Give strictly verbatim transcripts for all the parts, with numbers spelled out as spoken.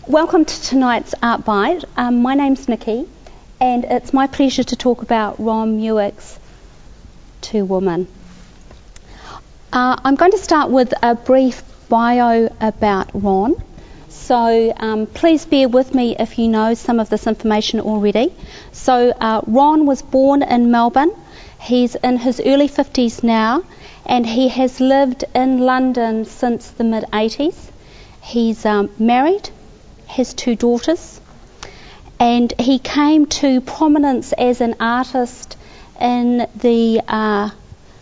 welcome to tonight's Art Bite. Um, my name's Nikki, and it's my pleasure to talk about Ron Muick's Two Women. Uh, I'm going to start with a brief bio about Ron, so um, please bear with me if you know some of this information already. So uh, Ron was born in Melbourne. He's in his early fifties now, and he has lived in London since the mid eighties. He's um, married, has two daughters, and he came to prominence as an artist in the uh,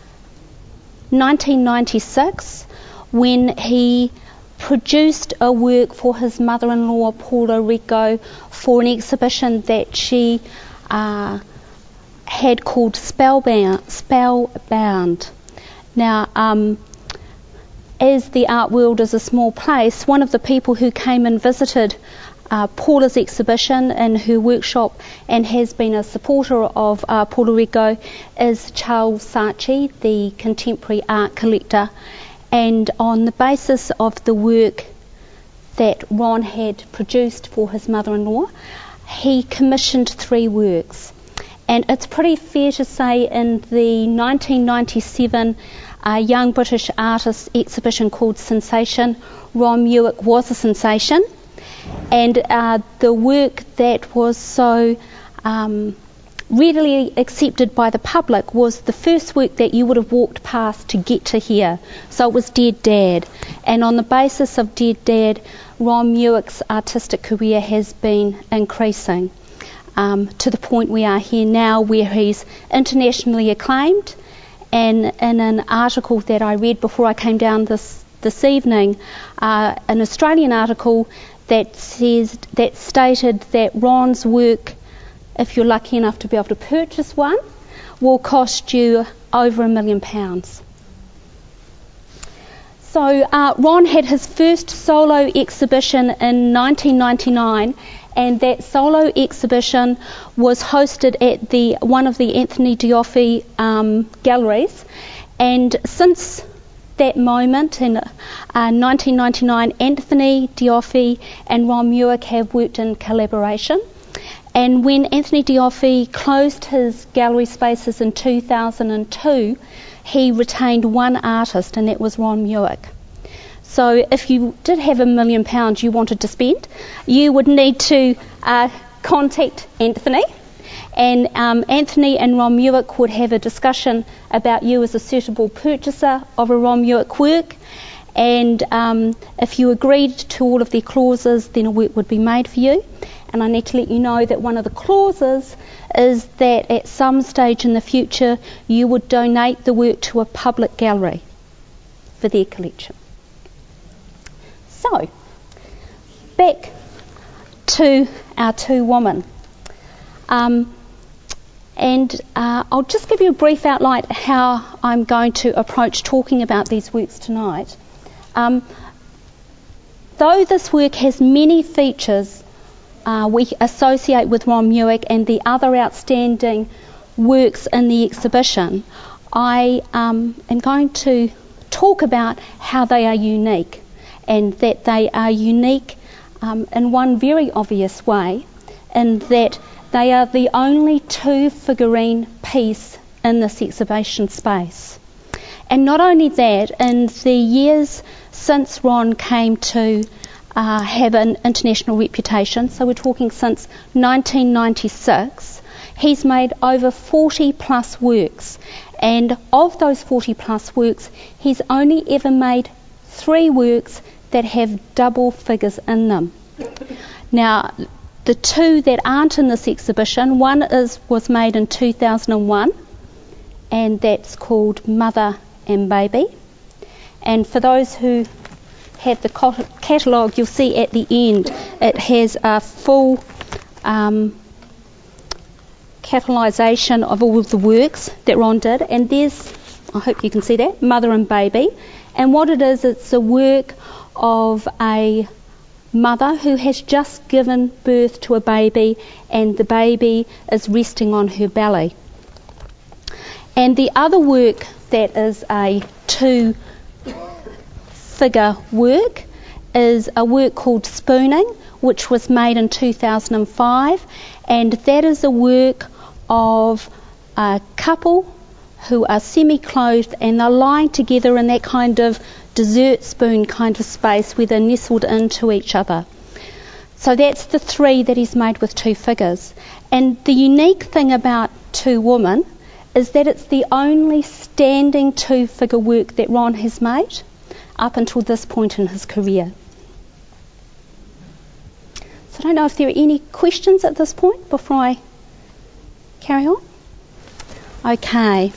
nineteen ninety-six when he produced a work for his mother-in-law Paula Rico for an exhibition that she uh, had called Spellbound. Spellbound. Now, um, as the art world is a small place, one of the people who came and visited uh, Paula's exhibition in her workshop and has been a supporter of uh, Paula Rico is Charles Saatchi, the contemporary art collector. And on the basis of the work that Ron had produced for his mother-in-law, he commissioned three works. And it's pretty fair to say in the nineteen ninety-seven uh, Young British Artists exhibition called Sensation, Ron Muick was a sensation. And uh, the work that was so um, readily accepted by the public was the first work that you would have walked past to get to here. So it was Dead Dad. And on the basis of Dead Dad, Ron Muick's artistic career has been increasing. Um, to the point we are here now where he's internationally acclaimed, and in an article that I read before I came down this this evening, uh, an Australian article that says that stated that Ron's work, if you're lucky enough to be able to purchase one, will cost you over a million pounds. So uh, Ron had his first solo exhibition in nineteen ninety-nine, and that solo exhibition was hosted at the one of the Anthony D'Offi um, galleries. And since that moment in uh, nineteen ninety-nine, Anthony D'Offi and Ron Muick have worked in collaboration. And when Anthony D'Offi closed his gallery spaces in two thousand two, he retained one artist, and that was Ron Muick. So if you did have a million pounds you wanted to spend, you would need to uh, contact Anthony, and um, Anthony and Ron Muick would have a discussion about you as a suitable purchaser of a Ron Muick work, and um, if you agreed to all of their clauses, then a work would be made for you. And I need to let you know that one of the clauses is that at some stage in the future you would donate the work to a public gallery for their collection. So, back to our two women. Um, and uh, I'll just give you a brief outline how I'm going to approach talking about these works tonight. Um, though this work has many features uh, we associate with Ron Muick and the other outstanding works in the exhibition, I um, am going to talk about how they are unique, and that they are unique um, in one very obvious way, in that they are the only two figurine piece in this exhibition space. And not only that, in the years since Ron came to uh, have an international reputation, so we're talking since nineteen ninety-six, he's made over forty plus works, and of those forty plus works, he's only ever made three works that have double figures in them. Now, the two that aren't in this exhibition, one is was made in two thousand one, and that's called Mother and Baby. And for those who have the catalogue, you'll see at the end it has a full um, catalysation of all of the works that Ron did. And there's, I hope you can see that, Mother and Baby. And what it is, it's a work of a mother who has just given birth to a baby, and the baby is resting on her belly. And the other work that is a two figure work is a work called Spooning, which was made in two thousand five, and that is a work of a couple who are semi-clothed and they're lying together in that kind of dessert spoon kind of space where they're nestled into each other. So that's the three that he's made with two figures. And the unique thing about Two Women is that it's the only standing two-figure work that Ron has made up until this point in his career. So I don't know if there are any questions at this point before I carry on. Okay.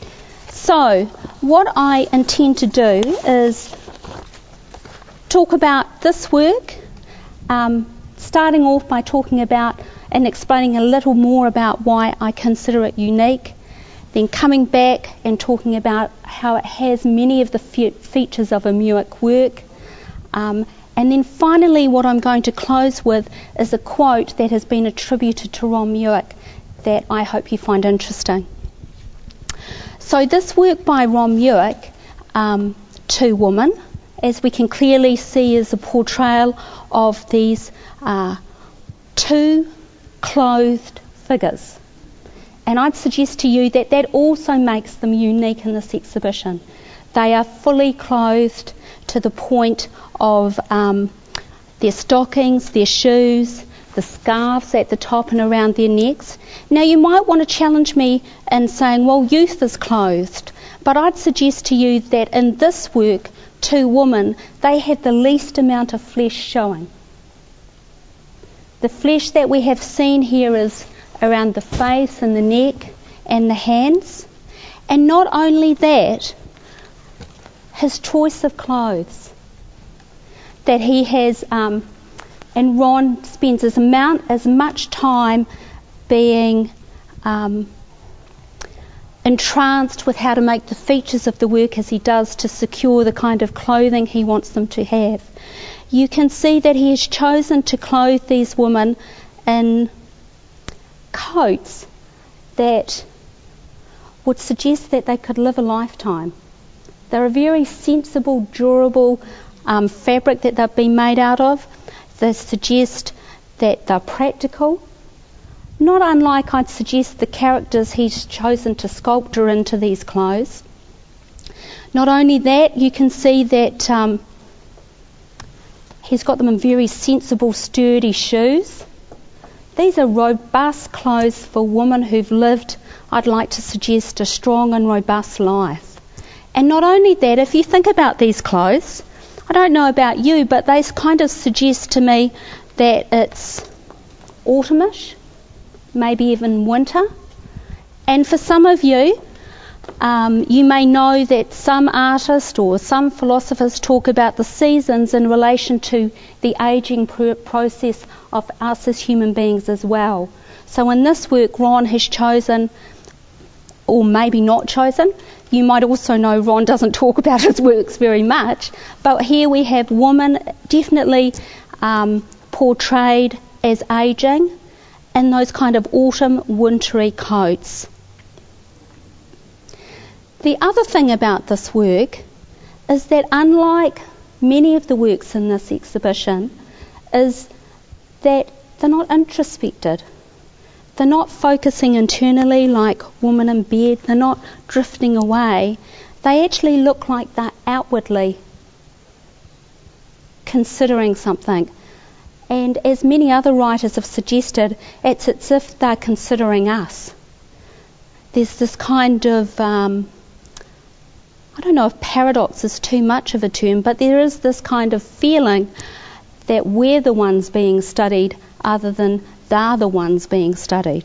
So what I intend to do is talk about this work, um, starting off by talking about and explaining a little more about why I consider it unique, then coming back and talking about how it has many of the fe- features of a Muick work, um, and then finally what I'm going to close with is a quote that has been attributed to Ron Muick that I hope you find interesting. So this work by Ron Muick, um, Two Women, as we can clearly see, is a portrayal of these uh, two clothed figures. And I'd suggest to you that that also makes them unique in this exhibition. They are fully clothed to the point of um, their stockings, their shoes, the scarves at the top and around their necks. Now you might want to challenge me in saying, well, youth is clothed. But I'd suggest to you that in this work, Two Women, they have the least amount of flesh showing. The flesh that we have seen here is around the face and the neck and the hands. And not only that, his choice of clothes. That he has, um, and Ron spends as, amount, as much time being um, entranced with how to make the features of the work as he does to secure the kind of clothing he wants them to have. You can see that he has chosen to clothe these women in coats that would suggest that they could live a lifetime. They're a very sensible, durable um, fabric that they've been made out of. They suggest that they're practical. Not unlike, I'd suggest, the characters he's chosen to sculpture into these clothes. Not only that, you can see that um, he's got them in very sensible, sturdy shoes. These are robust clothes for women who've lived, I'd like to suggest, a strong and robust life. And not only that, if you think about these clothes, I don't know about you, but they kind of suggest to me that it's autumnish, maybe even winter. And for some of you, um, you may know that some artists or some philosophers talk about the seasons in relation to the ageing pr- process of us as human beings as well. So in this work, Ron has chosen, or maybe not chosen, you might also know Ron doesn't talk about his works very much, but here we have women definitely um, portrayed as ageing in those kind of autumn wintry coats. The other thing about this work is that unlike many of the works in this exhibition, is that they're not introspected. They're not focusing internally like Woman in Bed. They're not drifting away. They actually look like they're outwardly considering something. And as many other writers have suggested, it's as if they're considering us. There's this kind of, um, I don't know if paradox is too much of a term, but there is this kind of feeling that we're the ones being studied other than they're the ones being studied.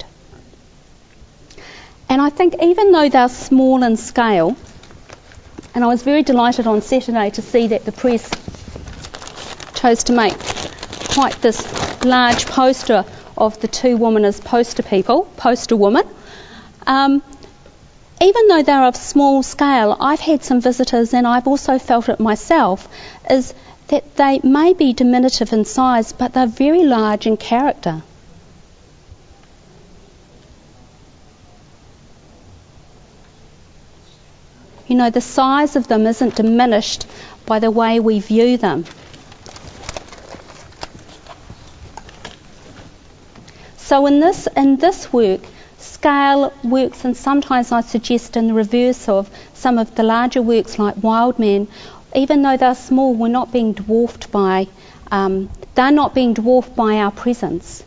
And I think even though they're small in scale, and I was very delighted on Saturday to see that the press chose to make quite this large poster of the Two Women as poster people, poster woman. Um, even though they're of small scale, I've had some visitors, and I've also felt it myself, is that they may be diminutive in size, but they're very large in character. You know, the size of them isn't diminished by the way we view them. So in this in this work, scale works, and sometimes I suggest in the reverse of some of the larger works like Wildman. Even though they're small, we're not being dwarfed by um, they're not being dwarfed by our presence.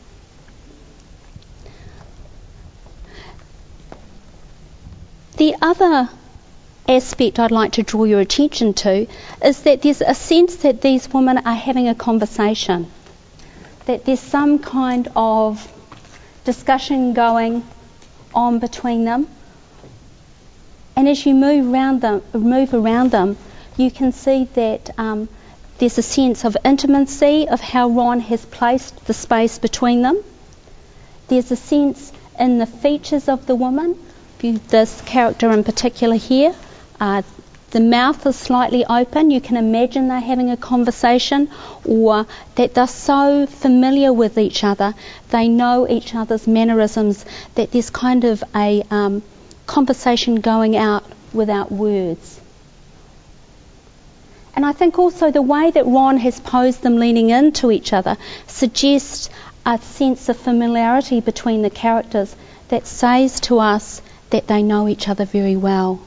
The other aspect I'd like to draw your attention to is that there's a sense that these women are having a conversation, that there's some kind of discussion going on between them. And as you move around them, move around them, you can see that um, there's a sense of intimacy of how Ron has placed the space between them. There's a sense in the features of the woman. This character in particular here, uh, the mouth is slightly open. You can imagine they're having a conversation, or that they're so familiar with each other, they know each other's mannerisms, that there's kind of a um, conversation going out without words. And I think also the way that Ron has posed them leaning into each other suggests a sense of familiarity between the characters that says to us that they know each other very well.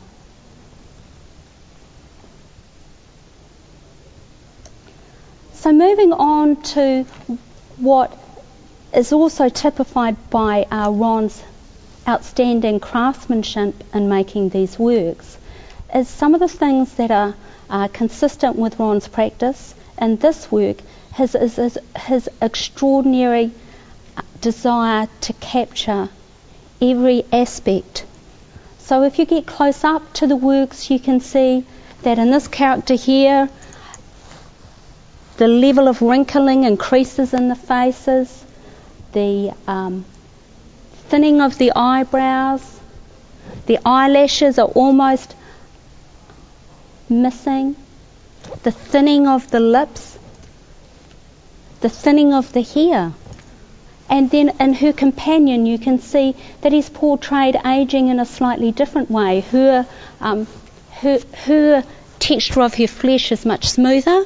So moving on to what is also typified by uh, Ron's outstanding craftsmanship in making these works, is some of the things that are uh, consistent with Ron's practice in this work, his, his, his, his extraordinary desire to capture every aspect. So if you get close up to the works, you can see that in this character here, the level of wrinkling increases in the faces, the um, thinning of the eyebrows, the eyelashes are almost missing, the thinning of the lips, the thinning of the hair. And then in her companion, you can see that he's portrayed aging in a slightly different way. Her, um, her, her texture of her flesh is much smoother,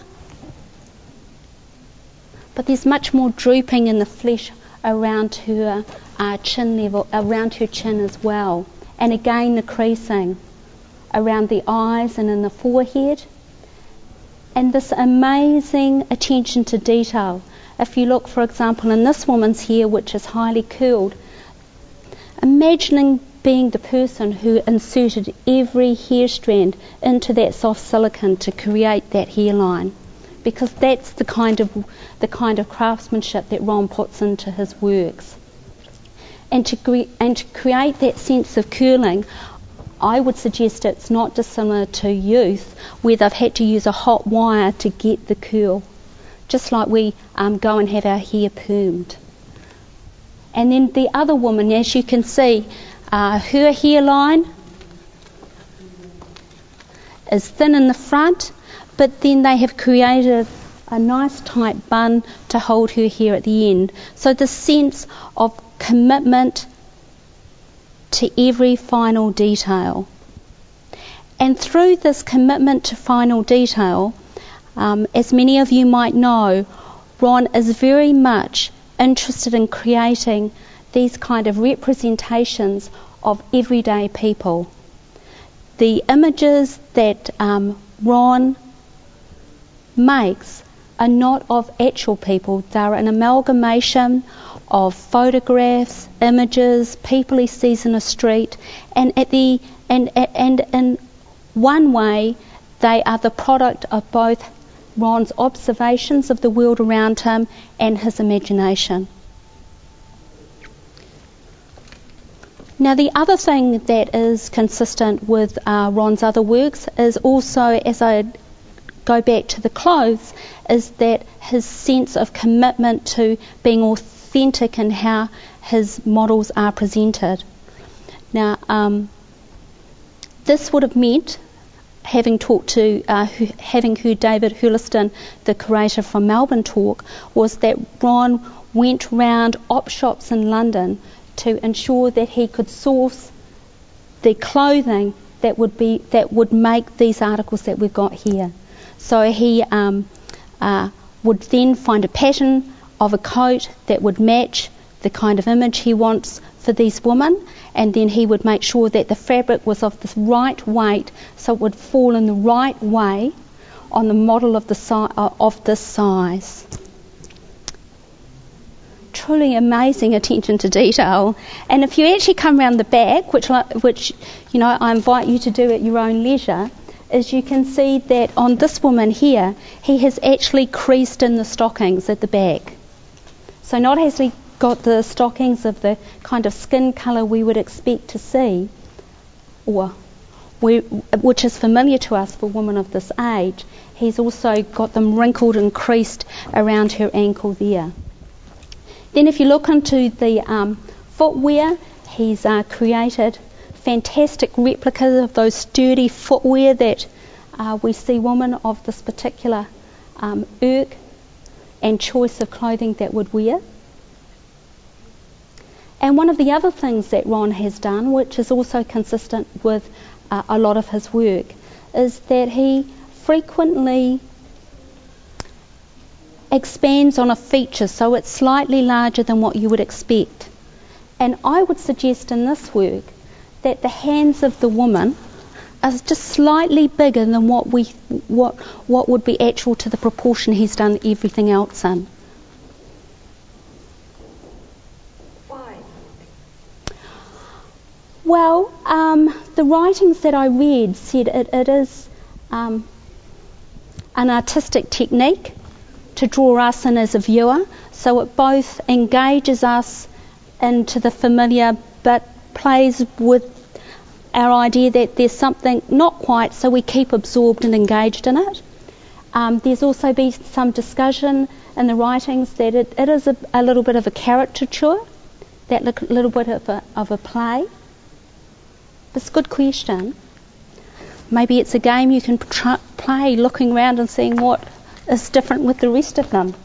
but there's much more drooping in the flesh around her uh, chin level, around her chin as well. And again, the creasing around the eyes and in the forehead. And this amazing attention to detail. If you look, for example, in this woman's hair, which is highly curled, imagining being the person who inserted every hair strand into that soft silicone to create that hairline, because that's the kind of the kind of craftsmanship that Ron puts into his works. And to, cre- and to create that sense of curling, I would suggest it's not dissimilar to youth, where they've had to use a hot wire to get the curl, just like we um, go and have our hair permed. And then the other woman, as you can see, uh, her hairline is thin in the front, but then they have created a nice tight bun to hold her hair at the end. So the sense of commitment to every final detail. And through this commitment to final detail, Um, as many of you might know, Ron is very much interested in creating these kind of representations of everyday people. The images that um, Ron makes are not of actual people. They're an amalgamation of photographs, images, people he sees in a street, and at the and and in one way, they are the product of both Ron's observations of the world around him and his imagination. Now, the other thing that is consistent with uh, Ron's other works is also, as I go back to the clothes, is that his sense of commitment to being authentic in how his models are presented. Now, um, this would have meant, having talked to, uh, who, having heard David Hurliston, the curator from Melbourne, talk, was that Ron went round op shops in London to ensure that he could source the clothing that would be that would make these articles that we've got here. So he um, uh, would then find a pattern of a coat that would match the kind of image he wants for these women, and then he would make sure that the fabric was of the right weight so it would fall in the right way on the model of the si- uh, of this size. Truly amazing attention to detail. And if you actually come around the back, which which you know I invite you to do at your own leisure, is you can see that on this woman here, he has actually creased in the stockings at the back. So not has he got the stockings of the kind of skin colour we would expect to see, or we, which is familiar to us for women of this age. He's also got them wrinkled and creased around her ankle there. Then if you look into the um, footwear, he's uh, created fantastic replicas of those sturdy footwear that uh, we see women of this particular um, irk and choice of clothing that would wear. And one of the other things that Ron has done, which is also consistent with uh, a lot of his work, is that he frequently expands on a feature so it's slightly larger than what you would expect. And I would suggest in this work that the hands of the woman are just slightly bigger than what we what what would be actual to the proportion he's done everything else in. Why? Well, um, the writings that I read said it, it is um, an artistic technique to draw us in as a viewer, so it both engages us into the familiar but plays with our idea that there's something not quite, so we keep absorbed and engaged in it. Um, there's also been some discussion in the writings that it, it is a, a little bit of a caricature, that li- little bit of a, of a play. It's a good question. Maybe it's a game you can tr- play looking around and seeing what is different with the rest of them.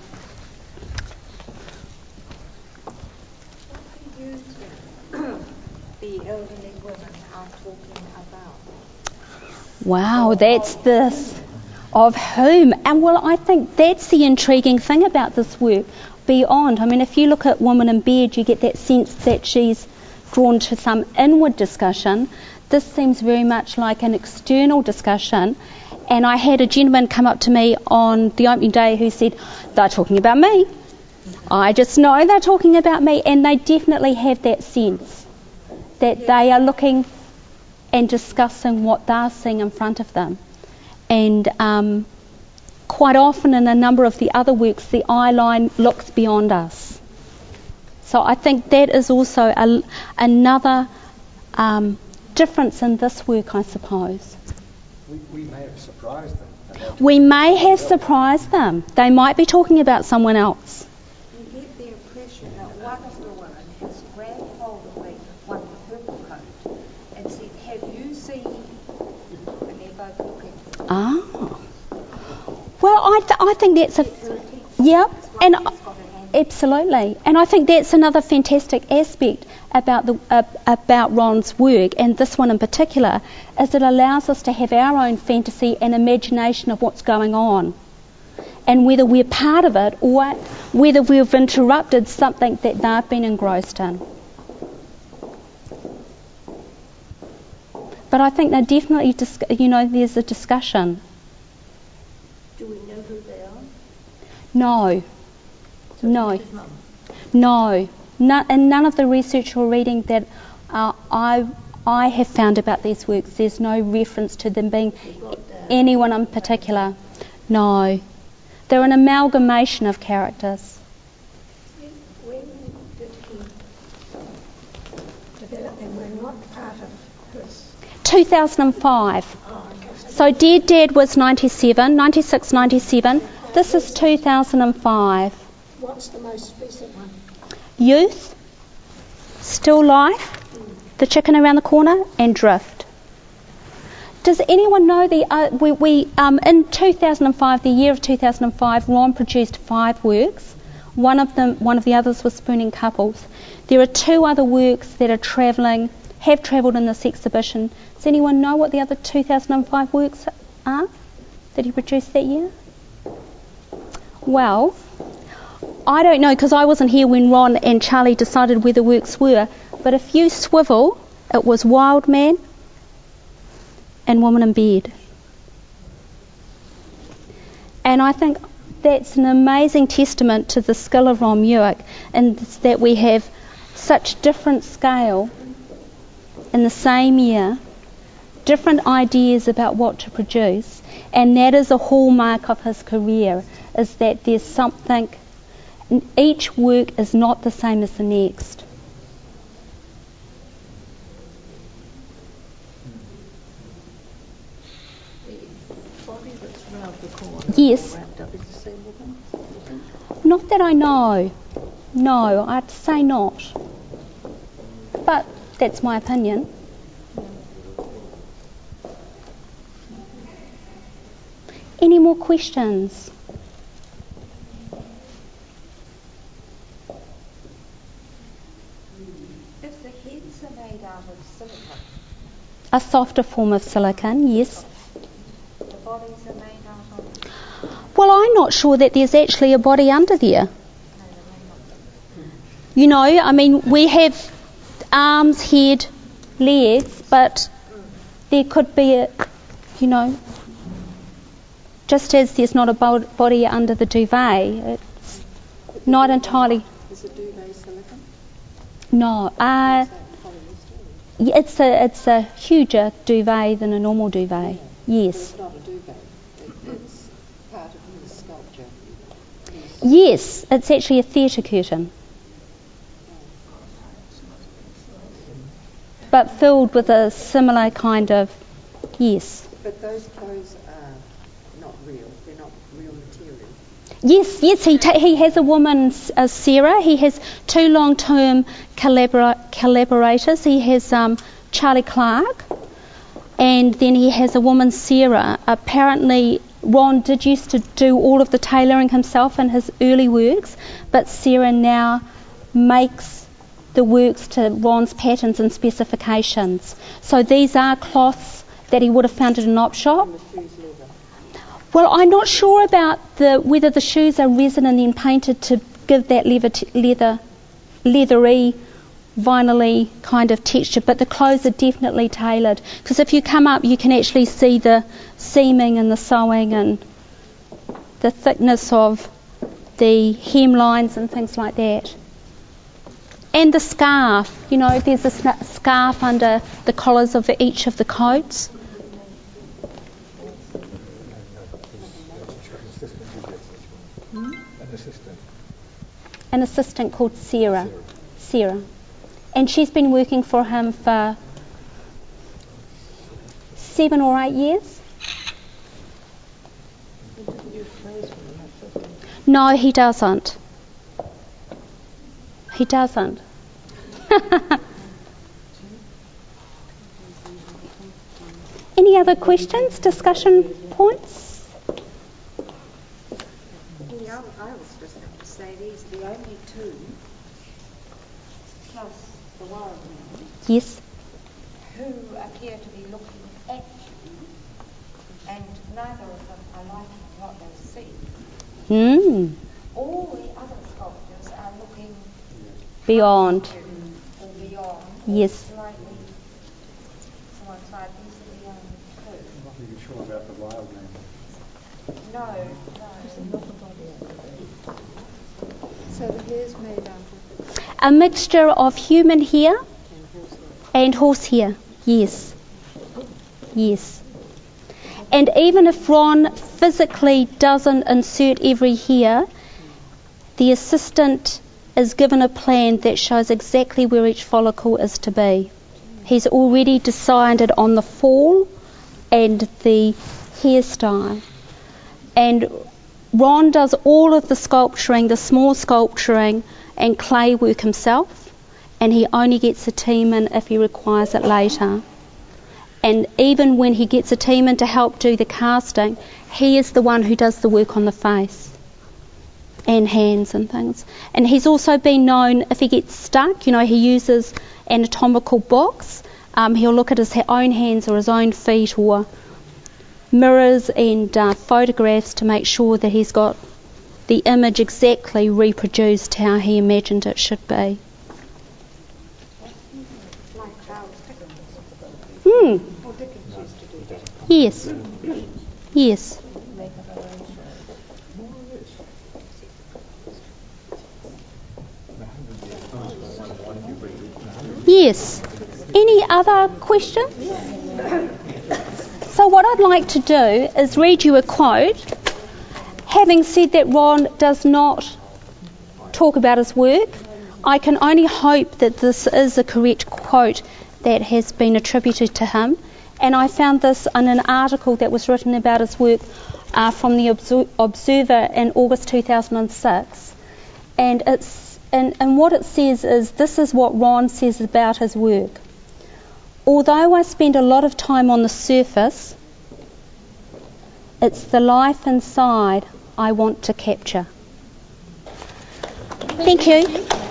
The elderly women are talking about. Wow, that's this. Of whom? And well, I think that's the intriguing thing about this work. Beyond, I mean, if you look at Woman in Bed, you get that sense that she's drawn to some inward discussion. This seems very much like an external discussion. And I had a gentleman come up to me on the opening day who said, they're talking about me. I just know they're talking about me. And they definitely have that sense that they are looking and discussing what they're seeing in front of them. And um, quite often in a number of the other works, the eye line looks beyond us. So I think that is also a, another um, difference in this work, I suppose. We, we may have surprised them. We may have surprised them. They might be talking about someone else. You get the impression that one of the women has grabbed hold of the one with purple coat and said, have you seen? And they're both looking. Ah. Well, I, th- I think that's a... Yeah, and absolutely. And I think that's another fantastic aspect about the uh, about Ron's work, and this one in particular, is it allows us to have our own fantasy and imagination of what's going on, and whether we're part of it or whether we've interrupted something that they've been engrossed in. But I think they're definitely, dis- you know, there's a discussion. Do we know who they are? No. So No. his mum. No. No, and none of the research or reading that uh, I I have found about these works, there's no reference to them being anyone in particular. No. They're an amalgamation of characters. When did he develop them? We're not part of his. two thousand five. Oh, okay. So Dead Dad was ninety-seven, ninety-six, ninety-seven. This is two thousand five. What's the most recent one? Youth, Still Life, The Chicken Around the Corner, and Drift. Does anyone know the uh, we, we um, in two thousand five, the year of two thousand five, Ron produced five works. One of them, one of the others was Spooning Couples. There are two other works that are travelling, have travelled in this exhibition. Does anyone know what the other two thousand five works are that he produced that year? Well, I don't know, because I wasn't here when Ron and Charlie decided where the works were, but if you swivel, it was Wild Man and Woman in Bed. And I think that's an amazing testament to the skill of Ron Muick, and that we have such different scale in the same year, different ideas about what to produce, and that is a hallmark of his career, is that there's something, each work is not the same as the next. Yes. Not that I know. No, I'd say not. But that's my opinion. Any more questions? If the heads are made out of silicone, A softer form of silicon, yes. the bodies are made out of... Well, I'm not sure that there's actually a body under there. No, they may not. You know, I mean, we have arms, head, legs, but there could be a, you know, just as there's not a bo- body under the duvet, it's not entirely... Is a duvet silicone? No, uh, Is that polyester? yeah, it's a it's a huger duvet than a normal duvet. But Yes, it's not a duvet. It, it's part of his sculpture. His- yes, it's actually a theatre curtain, but filled with a similar kind of, yes. But those clothes are not real. They're not real material. Yes, yes, he ta- he has a woman, uh, Sarah. He has two long-term collabora- collaborators. He has um, Charlie Clark, and then he has a woman, Sarah. Apparently, Ron did used to do all of the tailoring himself in his early works, but Sarah now makes the works to Ron's patterns and specifications. So these are cloths that he would have found at an op shop. And the shoes leather. Well, I'm not sure about the whether the shoes are resin and then painted to give that leather, t- leather leathery, vinyl-y kind of texture, but the clothes are definitely tailored, because if you come up you can actually see the seaming and the sewing and the thickness of the hemlines and things like that. And the scarf, you know, there's a sna- scarf under the collars of each of the coats. An assistant. An assistant called Sarah. Sarah. And she's been working for him for seven or eight years. He doesn't use clothes very much, does he? No, he doesn't. He doesn't. Any other questions, discussion points? Yeah, I was just going to say these are the only two, plus the wild man, Yes. who appear to be looking at you, and neither of them are liking what they see. Hmm. All the other sculptors are looking Beyond. to or beyond, Yes. slightly to one side. These are the only two. I'm not even sure about the wild man. No, no. So the hair's made out of A mixture of human hair and horsehair. and horsehair. Yes. Yes. And even if Ron physically doesn't insert every hair, the assistant is given a plan that shows exactly where each follicle is to be. He's already decided on the fall and the hairstyle. And Ron does all of the sculpturing, the small sculpturing and clay work himself, and he only gets a team in if he requires it later. And even when he gets a team in to help do the casting, he is the one who does the work on the face and hands and things. And he's also been known, if he gets stuck, you know, he uses anatomical books. Um, he'll look at his ha- own hands or his own feet or mirrors and uh, photographs to make sure that he's got the image exactly reproduced how he imagined it should be. Like Charles Dickens. Hmm. Well, Dickens used to do that. Yes. Yes. Yes. Any other questions? So what I'd like to do is read you a quote. Having said that Ron does not talk about his work, I can only hope that this is a correct quote that has been attributed to him. And I found this in an article that was written about his work uh, from the Obser- Observer in August two thousand six. And it's and, and what it says is, this is what Ron says about his work. Although I spend a lot of time on the surface, it's the life inside I want to capture. Thank you.